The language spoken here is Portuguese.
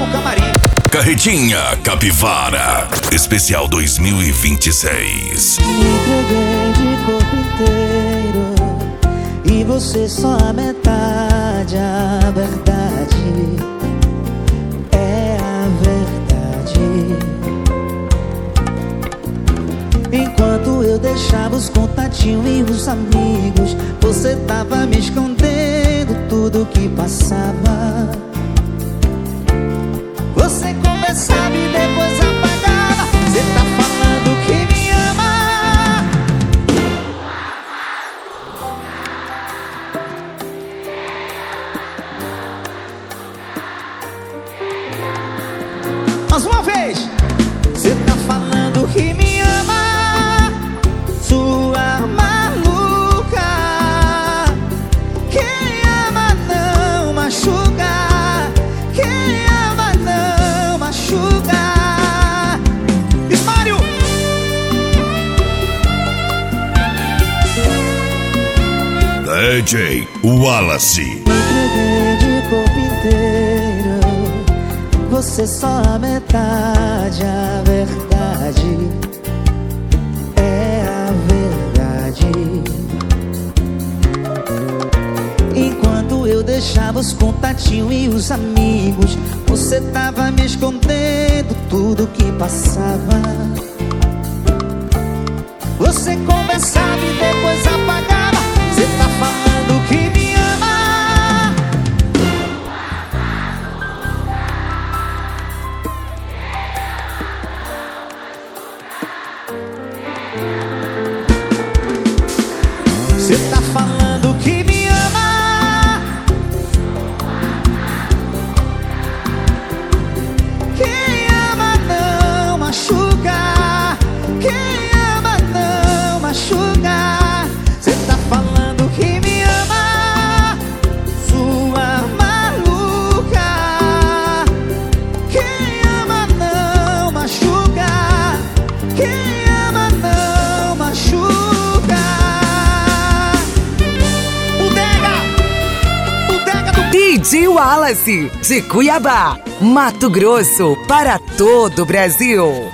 no camarim. Carretinha Capivara Especial 2026. Me entreguei de corpo inteiro e você só a metade. A verdade é a verdade. Enquanto eu deixava os contatinhos e os amigos, você tava me escondendo tudo que passava. Você conversava e depois apagava. Você tá falando que me ama. Mais uma vez. Você tá falando que me ama, sua maluca. Quem ama não machuca. Quem ama não machuca. Ismário! DJ Wallace. Me entreguei de corpo inteiro, você só a metade. A verdade é a verdade. Enquanto eu deixava os contatinhos e os amigos, você tava me escondendo tudo que passava. Você conversava e depois apagava. Você tá falando que me ama. Você tá falando que me ama. Quem ama não machuca. Quem ama não machuca. Você tá falando que me ama, sua maluca. Quem ama não machuca. Quem ama não machuca. Bodega do DJ Wallace, de Cuiabá, Mato Grosso, para todo o Brasil.